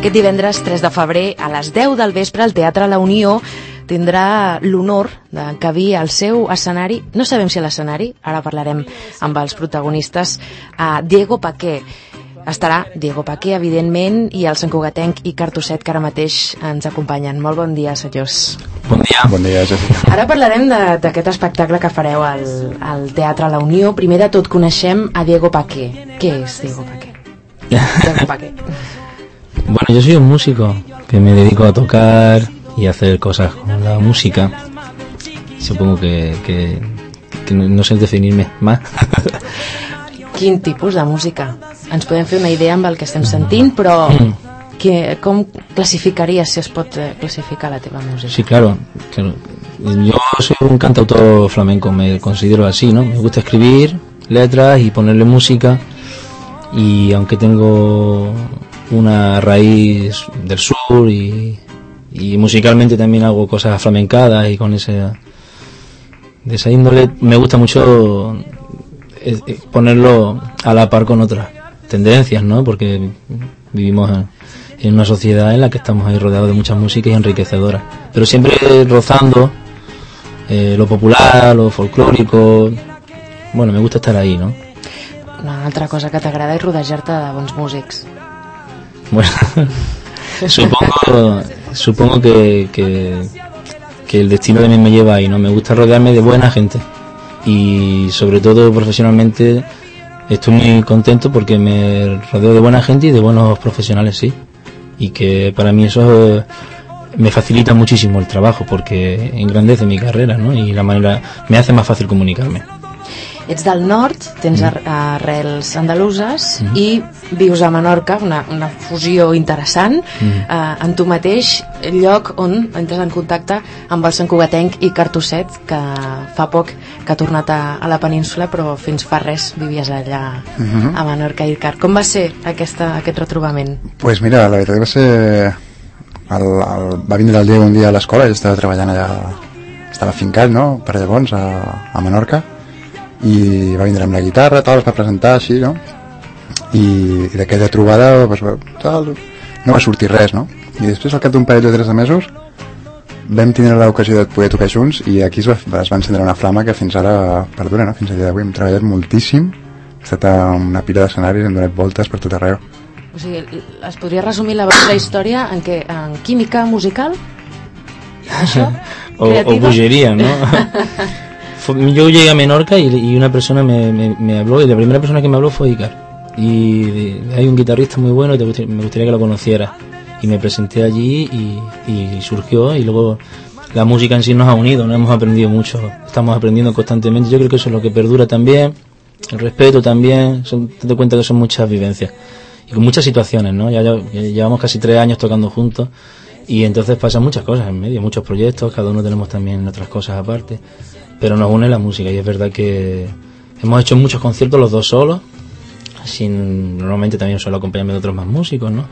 Aquest divendres 3 de febrer a les 10 del vespre el Teatre La Unió tindrà l'honor d'encabir al seu escenari, no sabem si a l'escenari, ara parlarem amb els protagonistes, a Diego Paqué. Estarà Diego Paqué, evidentment, i el santcugatenc i Cartusset, que ara mateix ens acompanyen. Molt bon dia, senyors. Bon dia. Bon dia, Jessica. Ara parlarem d'aquest espectacle que fareu al Teatre La Unió. Primer de tot coneixem a Diego Paqué. Què és Diego Paqué? Diego Paqué. Bueno, yo soy un músico que me dedico a tocar y a hacer cosas con la música. Supongo que no sé definirme más. Quin tipus de música? Ens podem fer una idea amb el que estem sentint, però com classificaries, si es pot classificar la teva música? Sí, claro. Yo soy un cantautor flamenco, me considero así, ¿no? Me gusta escribir letras y ponerle música, y aunque tengo una raíz del sur y musicalmente también hago cosas flamencadas y con de esa índole, me gusta mucho ponerlo a la par con otras tendencias, ¿no? Porque vivimos en una sociedad en la que estamos ahí rodeados de muchas músicas y enriquecedoras, pero siempre rozando lo popular, lo folclórico. Bueno, me gusta estar ahí, ¿no? Una altra cosa que t'agrada és rodejar-te de bons músics. Bueno, supongo que el destino también me lleva ahí, ¿no? Me gusta rodearme de buena gente, y sobre todo profesionalmente estoy muy contento porque me rodeo de buena gente y de buenos profesionales, sí, y que para mí eso me facilita muchísimo el trabajo porque engrandece mi carrera, ¿no? Y la manera me hace más fácil comunicarme. Ets del nord, tens arrels andaluses i vius a Menorca, una fusió interessant, en tu mateix, lloc on entres en contacte amb el santcugatenc i Cartusset, que fa poc que ha tornat a la península, però fins fa res vivies allà a Menorca. Icar, com va ser aquest retrobament? Pues mira, la veritat va ser... va vindre el Diego un dia a l'escola, ell estava treballant allà, estava fincat, no?, per llavors a Menorca, i va vindre amb la guitarra, tal, es va presentar així, no? I d'aquella trobada pues, no va sortir res, no? I després, al cap d'un parell o 3 de mesos, vam tindre l'ocasió de poder tocar junts, i aquí es va encendre una flama que fins ara perdura, no? Fins a dia d'avui hem treballat moltíssim, ha estat una pila d'escenaris, hem donat voltes per tot arreu. O sigui, es podria resumir la vostra història en química musical? Això? O bogeria, ¿no? Yo llegué a Menorca y una persona me habló, y la primera persona que me habló fue Icar, y hay un guitarrista muy bueno, me gustaría que lo conociera, y me presenté allí y surgió, y luego la música en sí nos ha unido, nos hemos aprendido mucho, estamos aprendiendo constantemente. Yo creo que eso es lo que perdura también, el respeto también, te das cuenta que son muchas vivencias y con muchas situaciones, ¿no? Ya llevamos casi 3 años tocando juntos, y entonces pasan muchas cosas en medio, muchos proyectos, cada uno tenemos también otras cosas aparte, pero nos une la música, y es verdad que hemos hecho muchos conciertos los dos solos, normalmente también suelo acompañarme de otros más músicos, ¿no?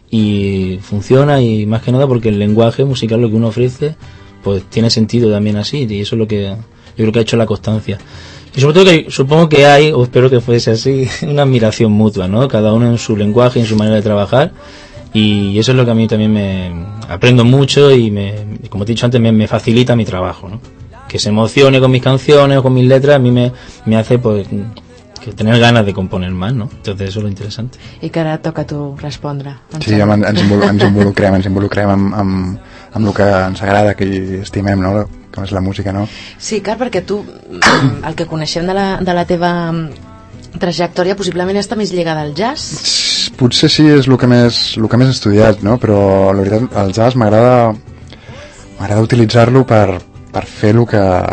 Y funciona, y más que nada porque el lenguaje musical, lo que uno ofrece, pues tiene sentido también así, y eso es lo que yo creo que ha hecho la constancia. Y sobre todo que supongo que hay, o espero que fuese así, una admiración mutua, ¿no? Cada uno en su lenguaje, en su manera de trabajar, y eso es lo que a mí también me aprendo mucho, y como te he dicho antes, me facilita mi trabajo, ¿no? Que se emocione con mis canciones o con mis letras, a mí me hace pues que tener ganas de componer más, ¿no? Entonces eso es lo interesante. I que ara toca tu respondre. Sí, ens involucrem amb el que ens agrada, que hi estimem, no?, com és la música, no? Sí, clar, perquè tu, el que coneixem de la teva trajectòria, possiblement està més lligada al jazz? Potser sí, és el que més he estudiat, no? Però la veritat, el jazz m'agrada utilitzar-lo per fer el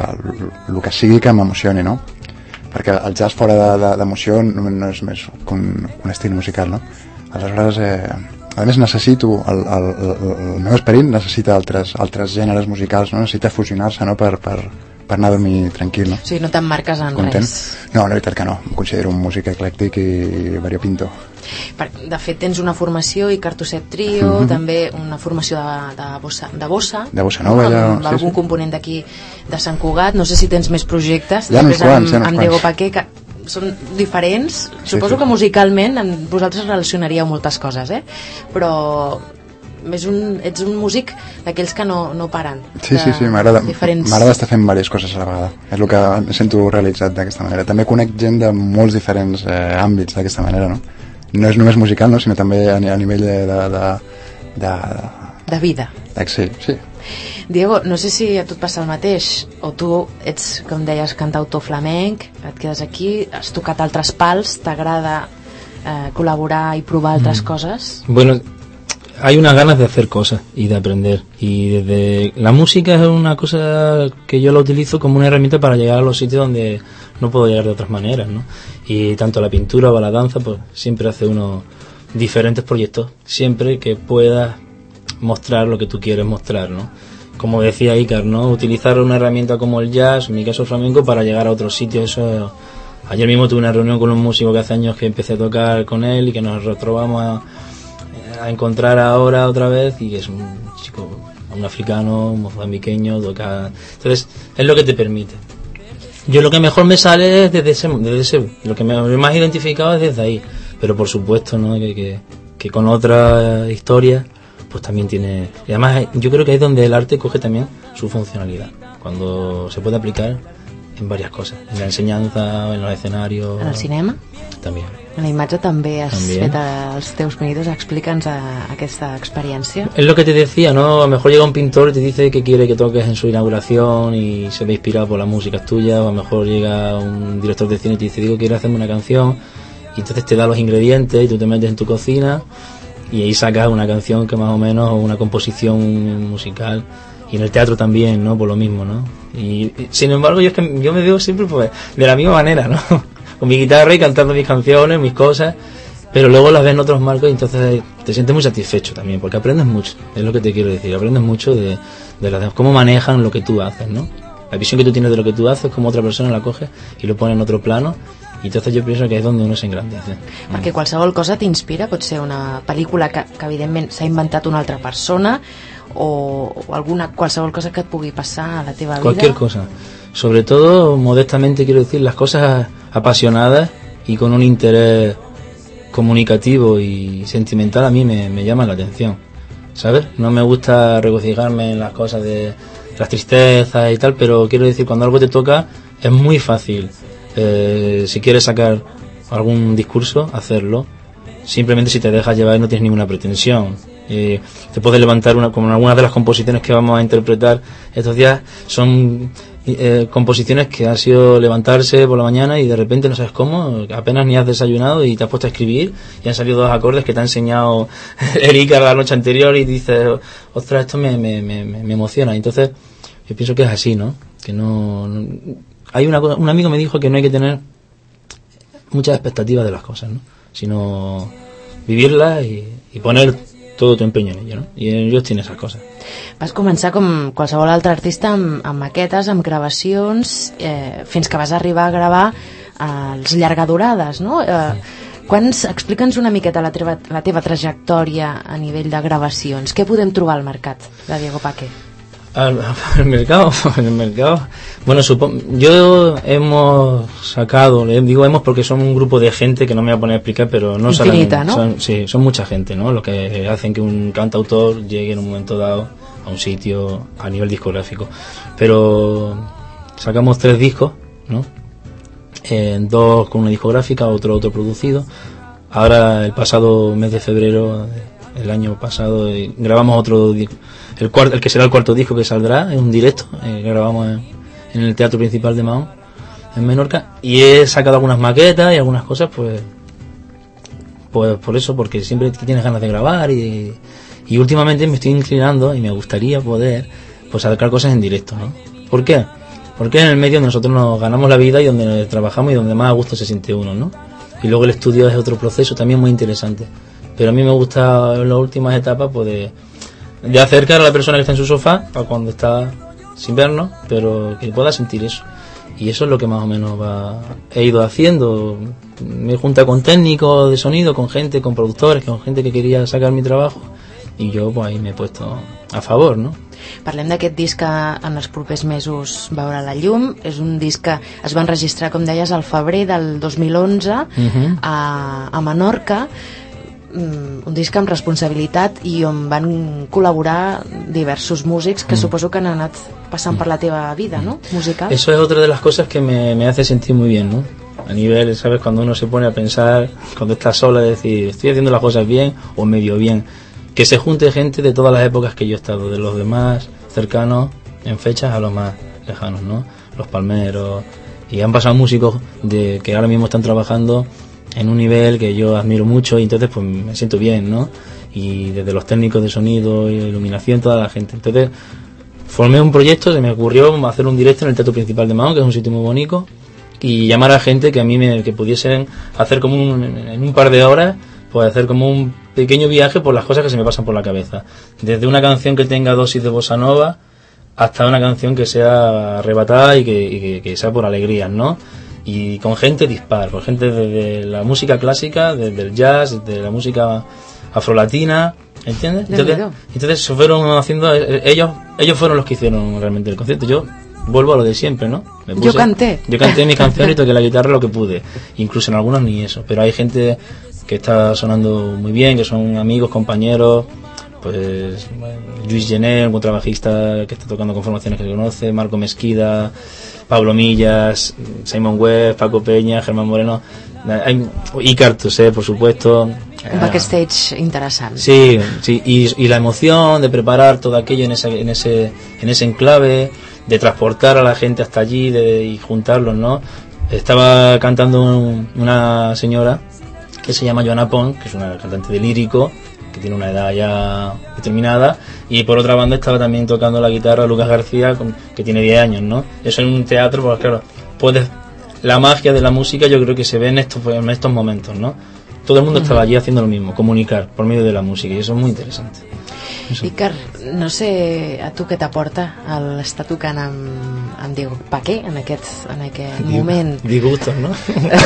que sigui que m'emocioni, no? Perquè el jazz fora d'emoció no és més que un estil musical, no? Aleshores, a més necessito, el meu esperit necessita altres gèneres musicals, no? Necessita fusionar-se, no?, per anar a dormir tranquil, no? O sigui, no t'emmarques en content. Res. No, la veritat que no, em considero un músic eclèctic i variopinto. De fet, tens una formació, i Cartusset Trio, també una formació de bossa nova, amb algun component d'aquí de Sant Cugat. No sé si tens més projectes. Hi ha uns quants, amb Diego Paqué, que són diferents. Suposo que musicalment vosaltres relacionaríeu moltes coses, però ets un músic d'aquells que no paren. Sí, m'agrada estar fent diverses coses a la vegada. És el que em sento realitzat d'aquesta manera. També conec gent de molts diferents àmbits d'aquesta manera, no? No és només musical, no? Sinó també a nivell de vida. Sí. Diego, no sé si a tu et passa el mateix, o tu ets, com deies, cantautor flamenc, et quedes aquí, has tocat altres pals, t'agrada col·laborar i provar altres coses? Bueno, hay unas ganas de hacer cosas y de aprender, y desde la música es una cosa que yo la utilizo como una herramienta para llegar a los sitios donde no puedo llegar de otras maneras, ¿no? Y tanto la pintura o la danza, pues siempre hace uno diferentes proyectos, siempre que puedas mostrar lo que tú quieres mostrar, ¿no? Como decía Icar, ¿no? Utilizar una herramienta como el jazz, en mi caso flamenco, para llegar a otros sitios. Eso, ayer mismo tuve una reunión con un músico que hace años que empecé a tocar con él y que nos retrobamos a encontrar ahora otra vez, y que es un chico, un africano, un mozambiqueño, toca. Entonces es lo que te permite. Yo lo que mejor me sale es desde ese lo que me más identificado es desde ahí, pero por supuesto, ¿no? que con otra historia pues también tiene, y además yo creo que ahí es donde el arte coge también su funcionalidad, cuando se puede aplicar en varias cosas, en la enseñanza, en los escenarios, en el cinema también. En la imatge també has fet als teus pinitos. Explica'ns aquesta experiència. Es lo que te decía, ¿no? A lo mejor llega un pintor y te dice que quiere que toques en su inauguración y se ve inspirado por las músicas tuyas, o a lo mejor llega un director de cine y te dice, digo, quiero hacerme una canción, y entonces te da los ingredientes y tú te metes en tu cocina y ahí sacas una canción que más o menos, o una composición musical. Y en el teatro también, ¿no? Por lo mismo, ¿no? Y sin embargo yo me veo siempre pues de la misma manera, ¿no? Con mi guitarra y cantando mis canciones, mis cosas, pero luego las ves en otros marcos y entonces te sientes muy satisfecho también, porque aprendes mucho, es lo que te quiero decir, aprendes mucho de las demás, cómo manejan lo que tú haces, ¿no? La visión que tú tienes de lo que tú haces, cómo otra persona la coge y lo pone en otro plano, i entonces yo pienso que és donde uno se engrandece. Perquè qualsevol cosa t'inspira, pot ser una pel·lícula que evidentment s'ha inventat una altra persona, o qualsevol cosa que et pugui passar a la teva vida. Cualquier cosa. Sobre todo, modestamente quiero decir, las cosas apasionadas y con un interés comunicativo y sentimental a mí me llaman la atención, ¿sabes? No me gusta regocijarme en las cosas de las tristezas y tal, pero quiero decir, cuando algo te toca es muy fácil, si quieres sacar algún discurso, hacerlo, simplemente si te dejas llevar y no tienes ninguna pretensión. Te puedes levantar como algunas de las composiciones que vamos a interpretar estos días son composiciones que ha sido levantarse por la mañana y de repente no sabes cómo, apenas ni has desayunado y te has puesto a escribir y han salido 2 acordes que te ha enseñado Erika la noche anterior y dices, ostras, esto me emociona. Entonces yo pienso que es así, ¿no? Que no hay un amigo me dijo que no hay que tener muchas expectativas de las cosas, ¿no? Sino vivirlas y poner todo tu empeño en ello, ¿no? I ells tenen esas coses. Vas començar com qualsevol altre artista amb maquetes, amb gravacions, fins que vas arribar a gravar els llargadurades, no? Explica'ns una miqueta la teva trajectòria a nivell de gravacions. Què podem trobar al mercat de Diego Paque? El mercado. Bueno, yo hemos sacado, digo hemos porque son un grupo de gente que no me voy a poner a explicar, pero no infinita, ¿no? Son mucha gente, ¿no? Lo que hacen que un cantautor llegue en un momento dado a un sitio a nivel discográfico. Pero sacamos 3 discos, ¿no? 2 con una discográfica, otro producido. Ahora, el pasado mes de febrero, el año pasado, grabamos otro disco. El que será el 4º disco que saldrá, es un directo, grabamos en el Teatro Principal de Mahón, en Menorca, y he sacado algunas maquetas y algunas cosas, pues por eso, porque siempre tienes ganas de grabar y últimamente me estoy inclinando y me gustaría poder pues sacar cosas en directo, ¿no? ¿Por qué? Porque en el medio donde nosotros nos ganamos la vida y donde trabajamos y donde más a gusto se siente uno, ¿no? Y luego el estudio es otro proceso también muy interesante, pero a mí me gusta en las últimas etapas pues de acercar a la persona que está en su sofá a cuando está sin vernos, pero que pueda sentir eso. Y eso es lo que más o menos he ido haciendo. Me he juntado con técnicos de sonido, con gente, con productores, con gente que quería sacar mi trabajo, y yo pues ahí me he puesto a favor, ¿no? Parlem d'aquest disc que en els propers mesos veurà la llum. És un disc que es va enregistrar, com deies, al febrer del 2011 a Menorca, un disc amb responsabilitat i on van col·laborar diversos músics que suposo que han anat passant per la teva vida, ¿no? Musical. Eso es otra de las cosas que me hace sentir muy bien, ¿no? A nivel, ¿sabes? Cuando uno se pone a pensar, cuando está sola, decir, estoy haciendo las cosas bien o medio bien. Que se junte gente de todas las épocas que yo he estado, de los demás cercanos en fechas a los más lejanos, ¿no? Los palmeros. Y han pasado músicos que ahora mismo están trabajando en un nivel que yo admiro mucho y entonces pues me siento bien, ¿no? Y desde los técnicos de sonido y iluminación, toda la gente. Entonces formé un proyecto, se me ocurrió hacer un directo en el Teatro Principal de Mahón, que es un sitio muy bonito, y llamar a gente que a mí que pudiesen hacer como en un par de horas, pues hacer como un pequeño viaje por las cosas que se me pasan por la cabeza. Desde una canción que tenga dosis de bossa nova hasta una canción que sea arrebatada y que sea por alegrías, ¿no? Y con gente dispar, con gente desde la música clásica, desde el jazz, desde la música afrolatina, ¿entiendes? Entonces se fueron haciendo, ellos fueron los que hicieron realmente el concierto. Yo vuelvo a lo de siempre, ¿no? Yo canté mi canción y toqué la guitarra lo que pude, incluso en algunos ni eso, pero hay gente que está sonando muy bien, que son amigos, compañeros, pues Luis Gené, un contrabajista que está tocando con formaciones que se conoce, Marco Mesquida, Pablo Millas, Simon Webb, Paco Peña, Germán Moreno, Icar Tosé, por supuesto. Un backstage interesante. Sí, y la emoción de preparar todo aquello en ese enclave, de transportar a la gente hasta allí y juntarlos, ¿no? Estaba cantando una señora que se llama Joana Pons, que es una cantante de lírico, que tiene una edad ya determinada, y por otra banda estaba también tocando la guitarra Lucas García, que tiene 10 años, ¿no? Eso en un teatro, pues claro, la magia de la música yo creo que se ve en estos momentos, ¿no? Todo el mundo estaba allí haciendo lo mismo, comunicar por medio de la música, y eso es muy interesante. Icar, no sé a tu què t'aporta l'estar tocant amb Diego Paqué en aquest moment. Disgustos, no?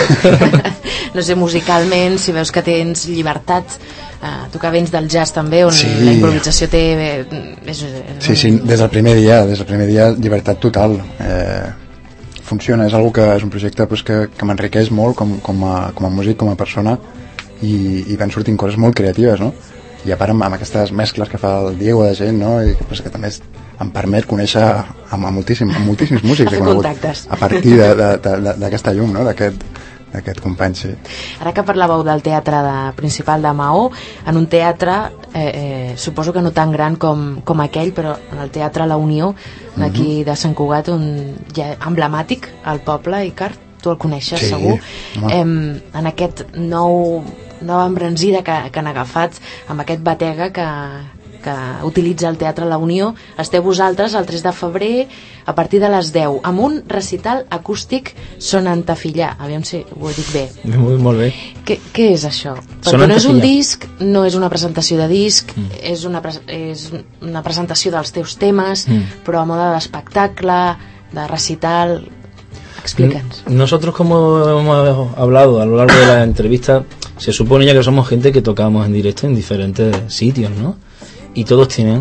No sé, musicalment, si veus que tens llibertat, tu que vens del jazz també, on la improvisació té... Sí, des del primer dia llibertat total. Funciona, és un projecte pues, que m'enriqueix molt com a músic, com a persona, i van sortint coses molt creatives, no? I a part amb aquestes mescles que fa el Diego de gent, no? I que també em permet conèixer a moltíssims músics a fer contactes a partir d'aquesta llum, no? d'aquest company, sí. Ara que parlàveu del teatre principal de Maó, en un teatre suposo que no tan gran com aquell, però en el teatre La Unió d'aquí de Sant Cugat, ja emblemàtic al poble, Icar, tu el coneixes, sí, segur. En aquest nova embranzida que han agafat amb aquest batega que utilitza el Teatre La Unió, esteu vosaltres el 3 de febrer a partir de les 10 amb un recital acústic sonantafillà, aviam si ho dic bé. Molt bé. Què és això? Perquè no és un disc, no és una presentació de disc, és una presentació dels teus temes, però a moda d'espectacle, de recital. Explícanos. Nosotros, como hemos hablado a lo largo de la entrevista, se supone ya que somos gente que tocamos en directo en diferentes sitios, ¿no? Y todos tienen,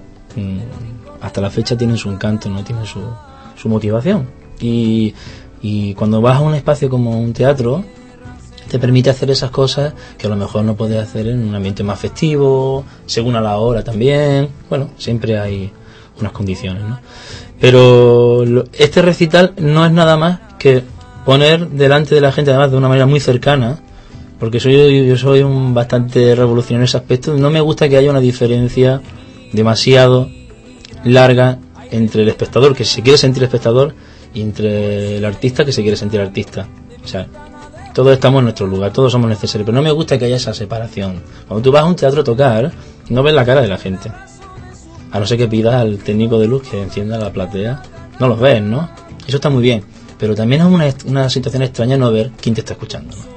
hasta la fecha tienen su encanto, ¿no? Tienen su motivación. Y cuando vas a un espacio como un teatro, te permite hacer esas cosas que a lo mejor no puedes hacer en un ambiente más festivo, según a la hora también. Bueno, siempre hay unas condiciones, ¿no? Pero este recital no es nada más que poner delante de la gente, además de una manera muy cercana, porque yo soy bastante revolucionario en ese aspecto. No me gusta que haya una diferencia demasiado larga entre el espectador que se quiere sentir espectador y entre el artista que se quiere sentir artista. O sea, todos estamos en nuestro lugar, todos somos necesarios, pero no me gusta que haya esa separación. Cuando tú vas a un teatro a tocar, no ves la cara de la gente, a no ser que pidas al técnico de luz que encienda la platea. No los ves, ¿no? Eso está muy bien, pero también es una situación extraña no ver quién te está escuchando, ¿no?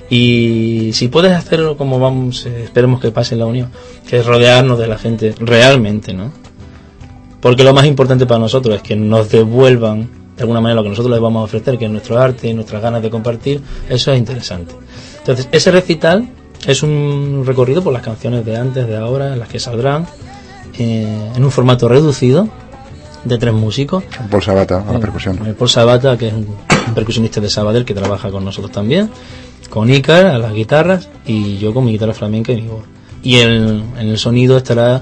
Y si puedes hacerlo como esperemos que pase en La Unión, que es rodearnos de la gente realmente, ¿no? Porque lo más importante para nosotros es que nos devuelvan de alguna manera lo que nosotros les vamos a ofrecer, que es nuestro arte y nuestras ganas de compartir. Eso es interesante. Entonces, ese recital es un recorrido por las canciones de antes, de ahora, en las que saldrán, en un formato reducido de 3 músicos. Paul Sabata a la percusión. Paul Sabata, que es un percusionista de Sabadell que trabaja con nosotros también, con Icar a las guitarras y yo con mi guitarra flamenca y mi voz. Y en el sonido estará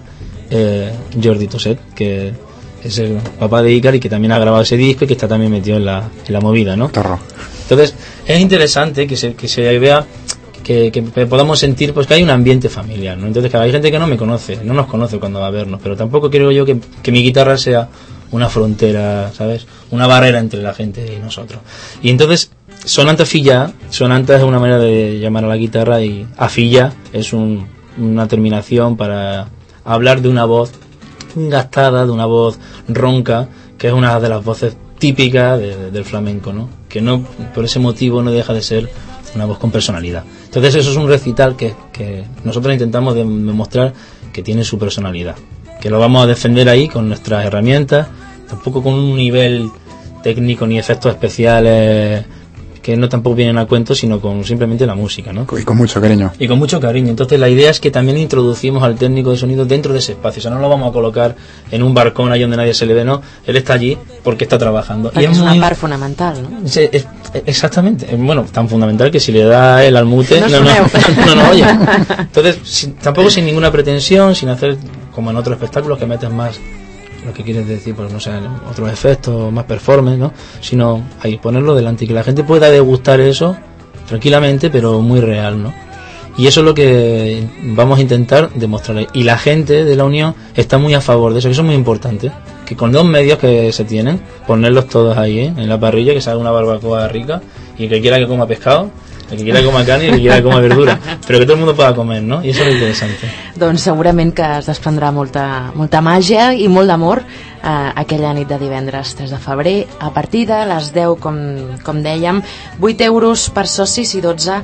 Jordi Toset, que es el papá de Icar y que también ha grabado ese disco y que está también metido en la movida, ¿no? Torro. Entonces es interesante que se vea que podamos sentir pues que hay un ambiente familiar, ¿no? Entonces hay gente que no me conoce, no nos conoce cuando va a vernos, pero tampoco creo yo que mi guitarra sea una frontera, ¿sabes? Una barrera entre la gente y nosotros. Y entonces sonanta filla, sonanta es una manera de llamar a la guitarra y afilla es una terminación para hablar de una voz gastada, de una voz ronca, que es una de las voces típicas del flamenco, ¿no? Que no, por ese motivo no deja de ser una voz con personalidad. Entonces eso es un recital que nosotros intentamos demostrar que tiene su personalidad, que lo vamos a defender ahí con nuestras herramientas, tampoco con un nivel técnico ni efectos especiales que no tampoco vienen a cuento, sino con simplemente la música, ¿no? Y con mucho cariño. Y con mucho cariño. Entonces la idea es que también introducimos al técnico de sonido dentro de ese espacio. O sea, no lo vamos a colocar en un barcón ahí donde nadie se le ve, no. Él está allí porque está trabajando. Perquè és una part fonamental, no? Exactamente. Bueno, tan fundamental que si le da él al mute... No oye. Entonces, tampoco sin ninguna pretensión, sin hacer como en otros espectáculos que metes más lo que quieres decir, pues no sé, otros efectos, más performance, ¿no? Sino ahí ponerlo delante y que la gente pueda degustar eso tranquilamente, pero muy real, ¿no? Y eso es lo que vamos a intentar demostrar. Y la gente de la Unión está muy a favor de eso, que eso es muy importante. Que con 2 medios que se tienen, ponerlos todos ahí, en la parrilla, que se haga una barbacoa rica, y el que quiera que coma pescado, el que quiera que coma carne i el que quiera que coma verdura, però que tot el món pueda comer, no? I això és interessant. Doncs segurament que es desprendrà molta màgia i molt d'amor aquella nit de divendres 3 de febrer a partir de les 10, com dèiem, 8 euros per socis i 12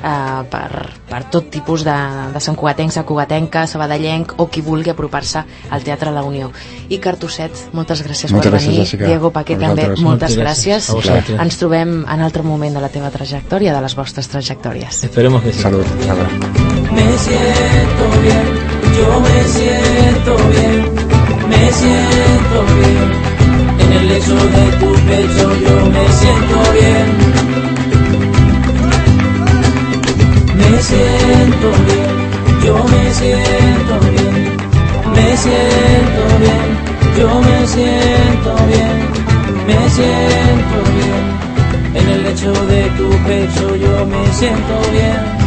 per tot tipus de Sant Cugatenc, Sant Cugatenca, sabadellenc o qui vulgui apropar-se al Teatre La Unió. Icar Toset, moltes gràcies per venir. Jessica. Diego Paquer també, moltes gràcies. gràcies. Ens trobem en altre moment de la teva trajectòria, de les vostres trajectòries. Esperemos que sí. Salud. Me siento bien, yo me siento bien, me siento bien. En el lecho de tu pecho yo me siento bien. Me siento bien, yo me siento bien, me siento bien, yo me siento bien, me siento bien. En el lecho de tu pecho yo me siento bien.